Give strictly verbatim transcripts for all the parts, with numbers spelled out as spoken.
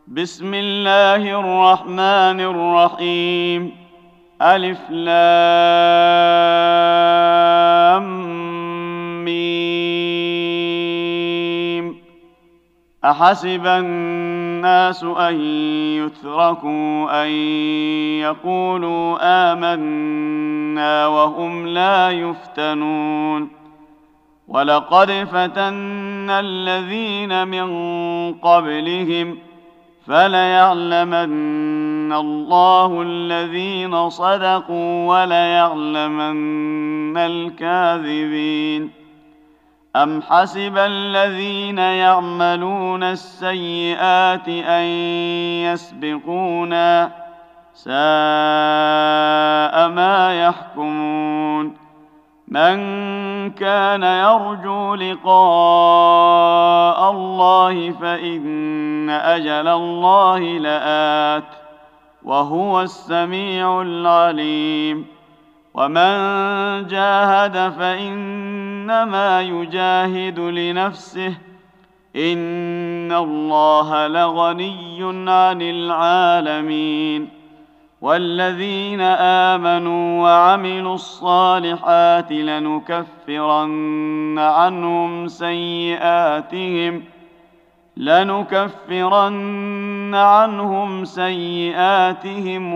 بسم الله الرحمن الرحيم. ألف لام ميم. أحسب الناس أن يتركوا أن يقولوا آمنا وهم لا يفتنون. ولقد فتنا الذين من قبلهم فليعلمن الله الذين صدقوا وليعلمن الكاذبين. أم حسب الذين يعملون السيئات أن يسبقونا ساء ما يحكمون. من كان يرجو لقاء الله فإن أجل الله لآت وهو السميع العليم. ومن جاهد فإنما يجاهد لنفسه إن الله لغني عن العالمين. والذين آمنوا وعملوا الصالحات لنكفرن عنهم سيئاتهم لنكفرن عنهم سيئاتهم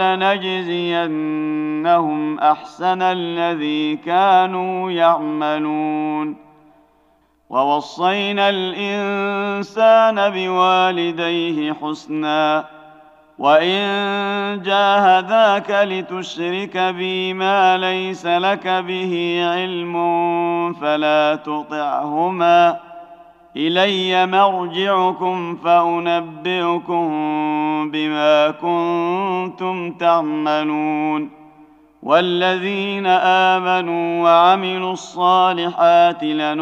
ولنجزينهم أحسن الذي كانوا يعملون. ووصينا الإنسان بوالديه حسنا وإن جاهداك لتشرك بي ما ليس لك به علم فلا تطعهما إلي مرجعكم فأنبئكم بما كنتم تعملون. والذين آمنوا وعملوا الصالحات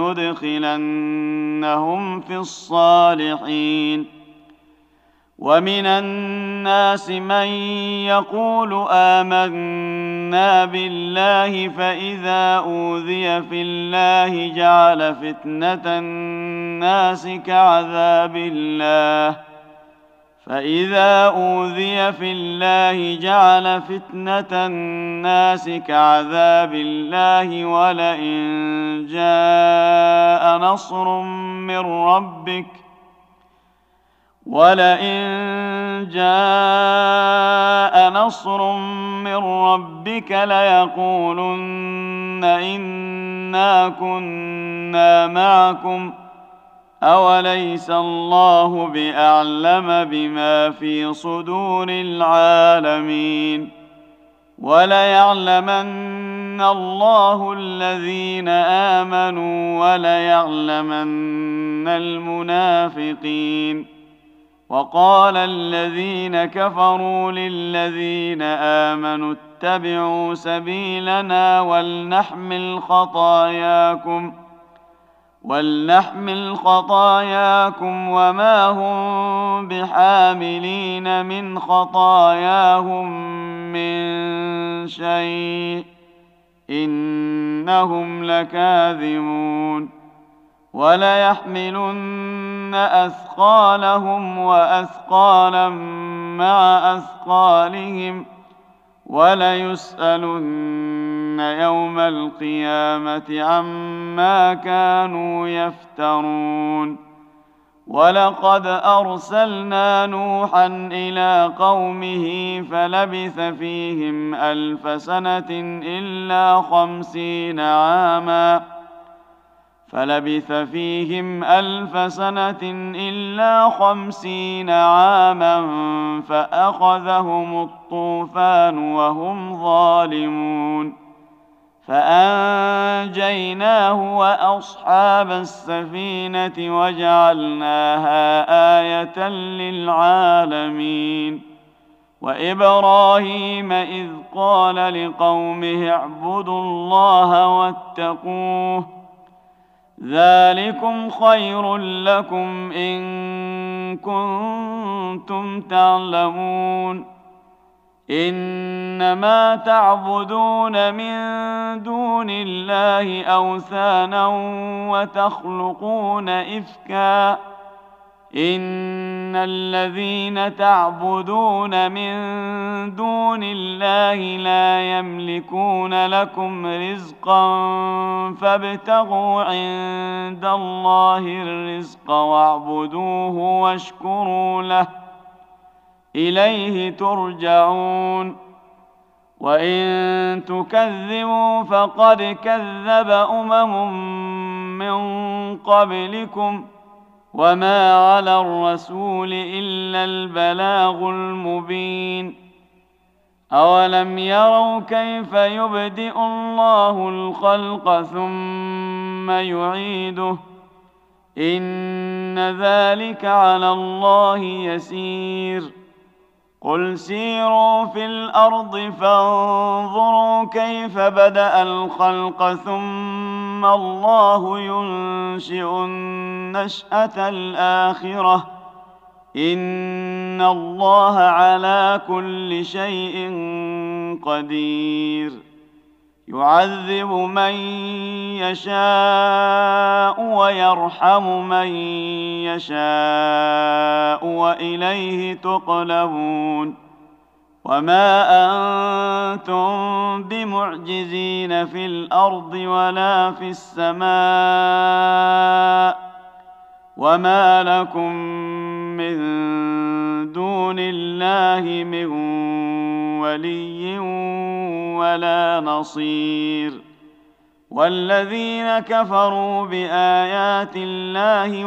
لندخلنهم في الصالحين. ومن الناس من يقول آمنا بالله فإذا أوذي في الله جعل فتنة الناس كعذاب الله فإذا أوذي في الله جعل فتنة الناس كعذاب الله ولئن جاء نصر من ربك ولئن جاء نصر من ربك ليقولن إنا كنا معكم أوليس الله بأعلم بما في صدور العالمين. وليعلمن الله الذين آمنوا وليعلمن المنافقين. وقال الذين كفروا للذين آمنوا اتبعوا سبيلنا ولنحمل خطاياكم ولنحمل خطاياكم وما هم بحاملين من خطاياهم من شيء إنهم لكاذبون. وليحملن أثقالهم وأثقالا مع أثقالهم وليسألن يوم القيامة عما كانوا يفترون. ولقد أرسلنا نوحا إلى قومه فلبث فيهم ألف سنة إلا خمسين عاماً فلبث فيهم ألف سنة إلا خمسين عاما فأخذهم الطوفان وهم ظالمون فأنجيناه وأصحاب السفينة وجعلناها آية للعالمين. وإبراهيم إذ قال لقومه اعبدوا الله واتقوه ذلكم خير لكم إن كنتم تعلمون. إنما تعبدون من دون الله أوثانا وتخلقون إفكا إن الذين تعبدون من دون الله لا يملكون لكم رزقا فابتغوا عند الله الرزق واعبدوه واشكروا له إليه ترجعون وإن تكذبوا فقد كذب أمم من قبلكم وما على الرسول إلا البلاغ المبين أولم يروا كيف يبدئ الله الخلق ثم يعيده إن ذلك على الله يسير قل سيروا في الأرض فانظروا كيف بدأ الخلق ثم الله ينشئ النشأة الآخرة إن الله على كل شيء قدير يعذب من يشاء ويرحم من يشاء وإليه تقلبون وما أنتم بمعجزين في الأرض ولا في السماء وما لكم من دون الله من ولي ولا نصير والذين كفروا بآيات الله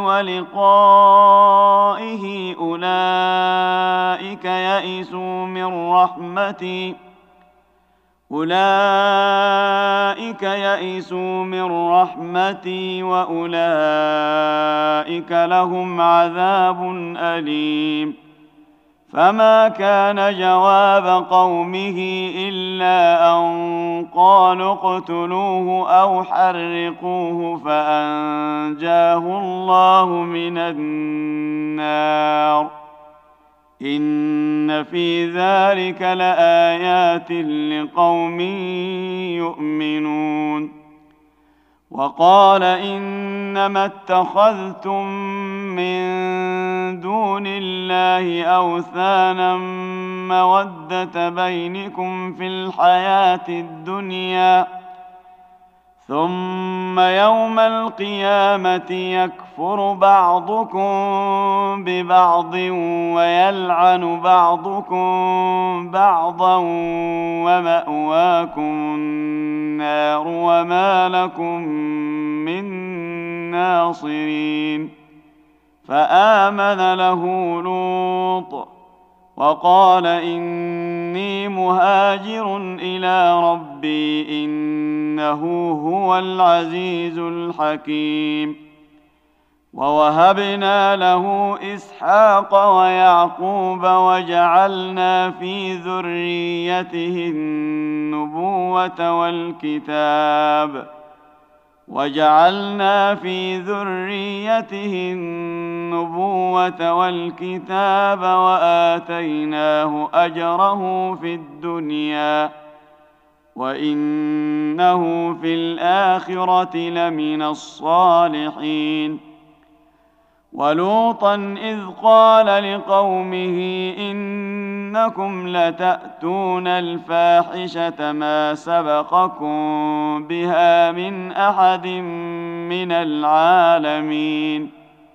ولقائه أولئك يئسوا من رحمتي أولئك يئسوا من رحمتي وأولئك لهم عذاب أليم فما كان جواب قومه إلا أن قالوا اقتلوه أو حرقوه فأنجاه الله من النار إن في ذلك لآيات لقوم يؤمنون وقال إنما اتخذتم من دون الله أوثانا مودة بينكم في الحياة الدنيا ثم يوم القيامة يكفر بعضكم ببعض ويلعن بعضكم بعضا ومأواكم النار وما لكم من ناصرين فآمن له لوط وقال إني مهاجر إلى ربي إنه هو العزيز الحكيم ووهبنا له إسحاق ويعقوب وجعلنا في ذريته النبوة والكتاب وجعلنا في ذريته النبوة والكتاب وآتيناه أجره في الدنيا وإنه في الآخرة لمن الصالحين ولوطا إذ قال لقومه إنكم لتأتون الفاحشة ما سبقكم بها من أحد من العالمين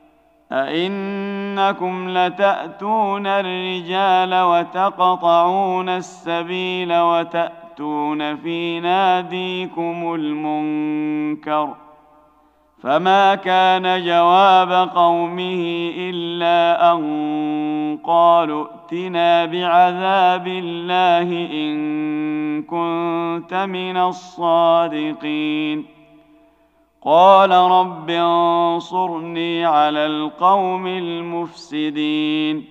أئنكم لتأتون الرجال وتقطعون السبيل وتأتون في ناديكم المنكر فما كان جواب قومه إلا أن قالوا ائتنا بعذاب الله إن كنت من الصادقين قال رب انصرني على القوم المفسدين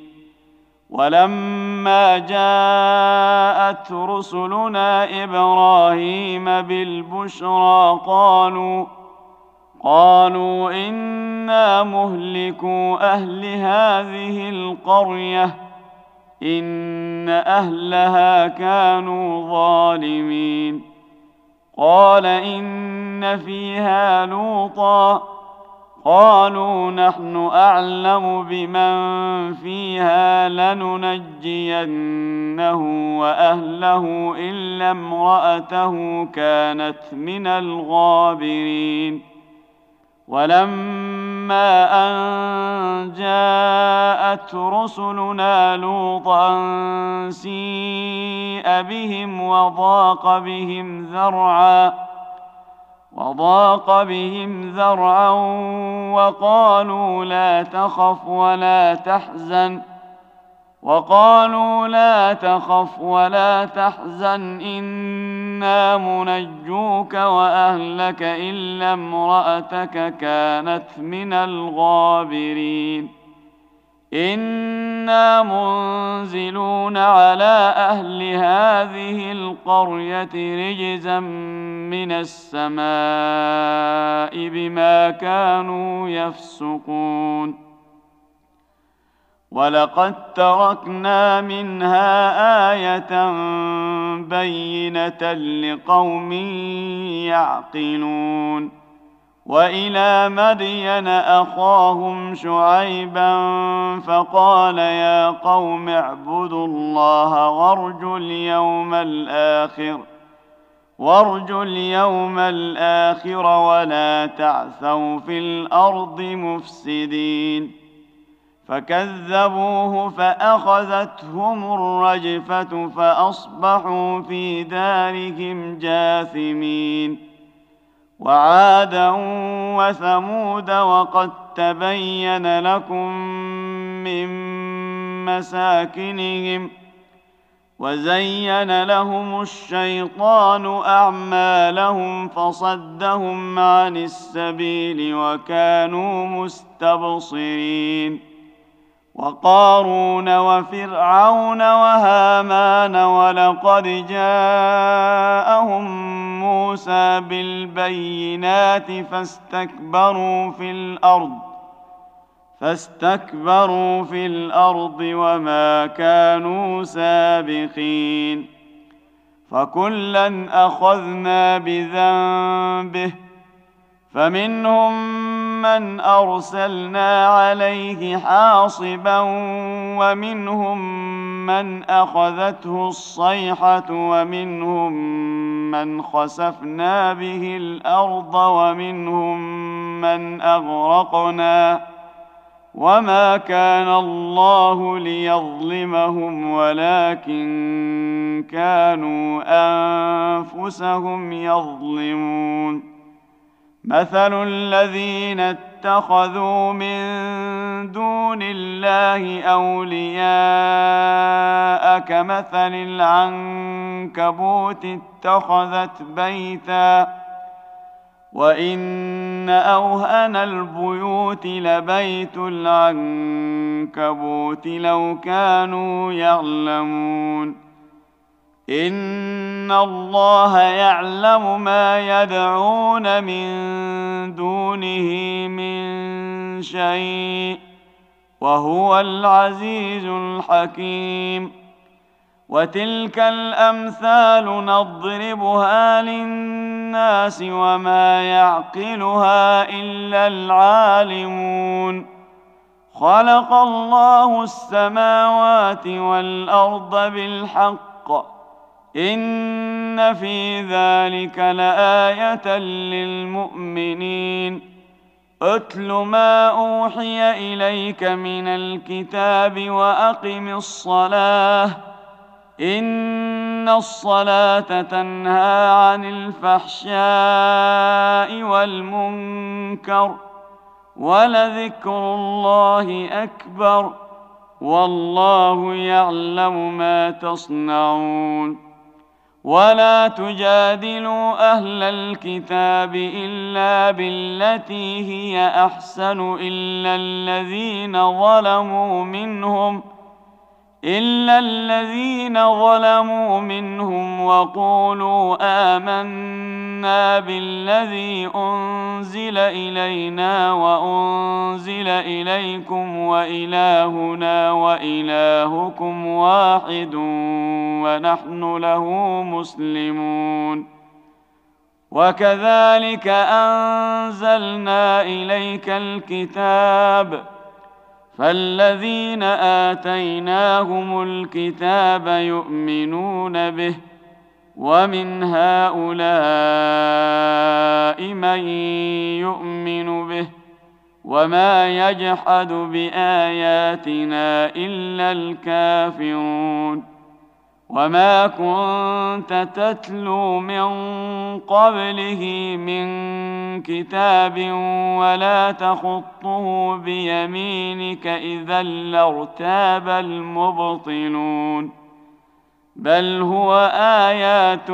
ولما جاءت رسلنا إبراهيم بالبشرى قالوا قالوا إنا مهلكوا أهل هذه القرية إن أهلها كانوا ظالمين قال إن فيها لوطا قالوا نحن أعلم بمن فيها لننجينه وأهله إلا امرأته كانت من الغابرين. ولما أن جاءت رسلنا لوطا سيء بهم وضاق بهم ذرعا وضاق بهم ذرعا وقالوا لا تخف ولا تحزن وقالوا لا تخف ولا تحزن إنا منجوك وأهلك إلا امرأتك كانت من الغابرين. إنا منزلون على أهل هذه القرية رجزا من السماء بما كانوا يفسقون. ولقد تركنا منها آية بينة لقوم يعقلون. وإلى مدين أخاهم شعيبا فقال يا قوم اعبدوا الله وارجوا اليوم الآخر وارجوا اليوم الآخر ولا تعثوا في الأرض مفسدين. فكذبوه فأخذتهم الرجفة فأصبحوا في دارهم جاثمين. وعادا وثمود وقد تبين لكم من مساكنهم وزين لهم الشيطان أعمالهم فصدهم عن السبيل وكانوا مستبصرين. وقارون وفرعون وهامان ولقد جاءهم موسى بالبينات فاستكبروا في الأرض فاستكبروا في الأرض وما كانوا سابقين. فكلا أخذنا بذنبه فمنهم من أرسلنا عليه حاصبا ومنهم من أخذته الصيحة ومنهم من خسفنا به الأرض ومنهم من أغرقنا وما كان الله ليظلمهم ولكن كانوا أنفسهم يظلمون. مثل الذين اتخذوا من دون الله أولياء كمثل العنكبوت اتخذت بيتا وإن أوهن البيوت لبيت العنكبوت لو كانوا يعلمون. إن الله يعلم ما يدعون من دونه من شيء وهو العزيز الحكيم. وتلك الأمثال نضربها للناس وما يعقلها إلا العالمون. خلق الله السماوات والأرض بالحق إن في ذلك لآية للمؤمنين. أتل ما أوحي إليك من الكتاب وأقم الصلاة إن الصلاة تنهى عن الفحشاء والمنكر ولذكر الله أكبر والله يعلم ما تصنعون. ولا تجادلوا أهل الكتاب إلا بالتي هي أحسن إلا الذين ظلموا منهم إلا الذين ظلموا منهم وقولوا آمنا بالذي أنزل إلينا وأنزل إليكم وإلهنا وإلهكم واحد ونحن له مسلمون. وكذلك أنزلنا إليك الكتاب فالذين آتيناهم الكتاب يؤمنون به ومن هؤلاء من يؤمن به وما يجحد بآياتنا إلا الكافرون وما كنت تتلو من قبله من كتاب ولا تخطه بيمينك إذا لارتاب المبطلون بل هو آيات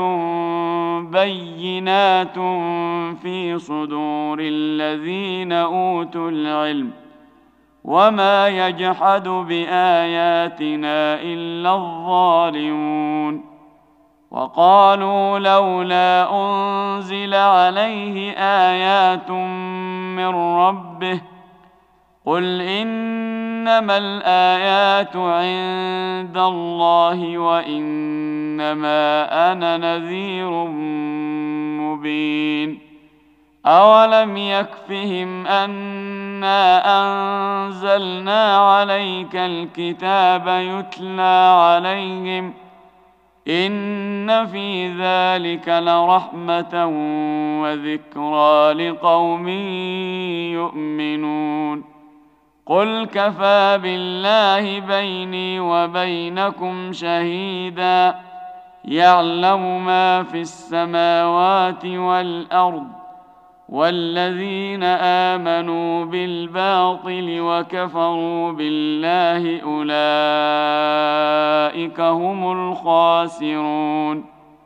بينات في صدور الذين أوتوا العلم وما يجحد بآياتنا إلا الظالمون وقالوا لولا أنزل عليه آيات من ربه قل إنما الآيات عند الله وإنما أنا نذير مبين أولم يكفهم أنا أنزلنا عليك الكتاب يتلى عليهم إن في ذلك لرحمة وذكرى لقوم يؤمنون قل كفى بالله بيني وبينكم شهيدا يعلم ما في السماوات والأرض والذين آمنوا بالباطل وكفروا بالله أولئك هم الخاسرون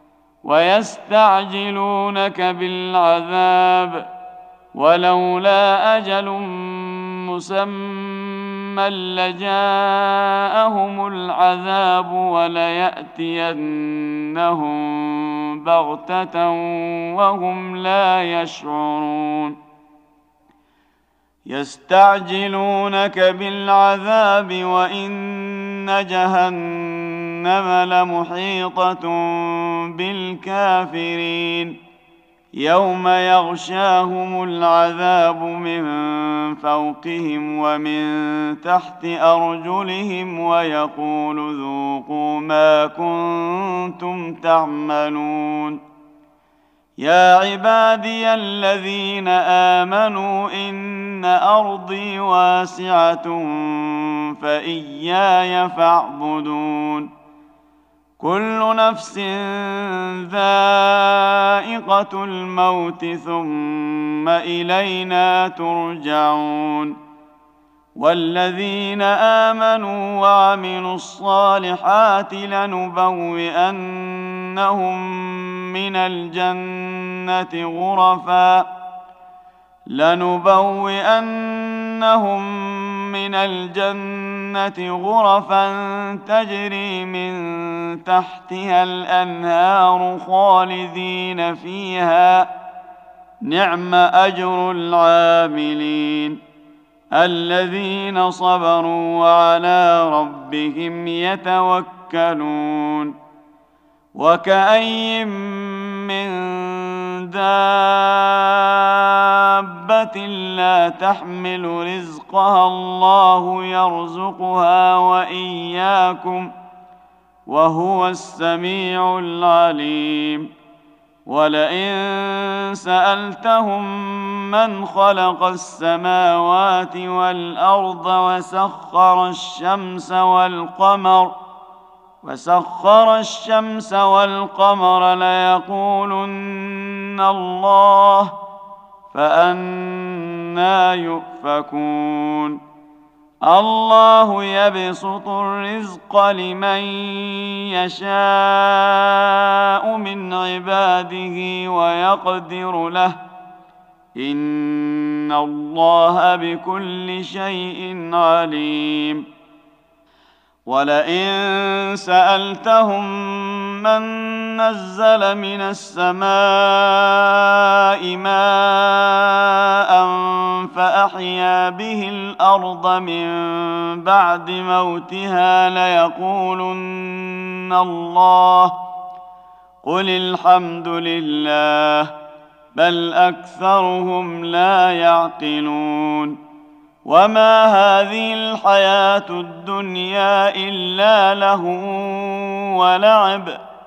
ويستعجلونك بالعذاب ولولا أجل مسمى لجاءهم العذاب وليأتينهم بغتة وهم لا يشعرون يستعجلونك بالعذاب وإن جهنم لمحيطة بالكافرين يوم يغشاهم العذاب من فوقهم ومن تحت أرجلهم ويقول ذوقوا ما كنتم تعملون يا عبادي الذين آمنوا إن أرضي واسعة فإياي فاعبدون كل نفس ذائقة الموت ثم إلينا ترجعون والذين آمنوا وعملوا الصالحات لنبوئنهم من الجنة غرفا لنبوئنهم من الجنة غرفا تجري من تحتها الأنهار خالدين فيها نعم أجر العاملين الذين صبروا وعلى ربهم يتوكلون وكأي من دابة لا تحمل رزقها الله يرزقها وإياكم وهو السميع العليم ولئن سألتهم من خلق السماوات والأرض وسخر الشمس والقمر وسخر الشمس والقمر ليقولن الله فأنى يؤفكون الله يبسط الرزق لمن يشاء من عباده ويقدر له إن الله بكل شيء عليم ولئن سألتهم من نزل من السماء ماء فأحيا به الأرض من بعد موتها ليقولن الله قل الحمد لله بل أكثرهم لا يعقلون. وما هذه الحياة الدنيا إلا لهو ولعب،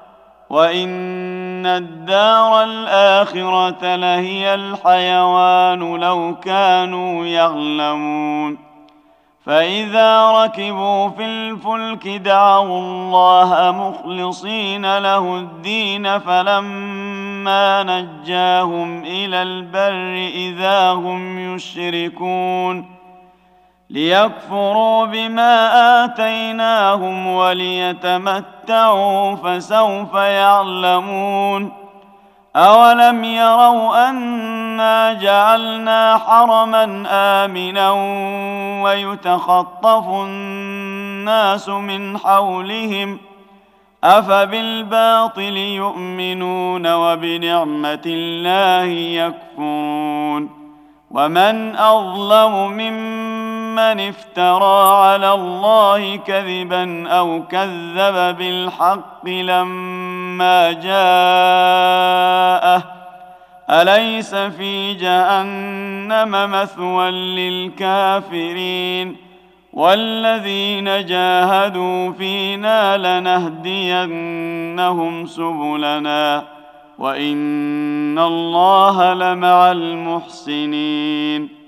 وإن الدار الآخرة لهي الحيوان لو كانوا يعلمون. فإذا ركبوا في الفلك دعوا الله مخلصين له الدين فلما نجاهم إلى البر إذا هم يشركون ليكفروا بما آتيناهم وليتمتعوا فسوف يعلمون. أولم يروا أنا جعلنا حرما آمنا ويتخطف الناس من حولهم أفبالباطل يؤمنون وبنعمة الله يكفرون. ومن أظلم ممن افترى على الله كذبا أو كذب بالحق لما جاءه أليس في جهنم مثوى للكافرين. والذين جاهدوا فينا لنهدينهم سبلنا وإن الله لمع المحسنين.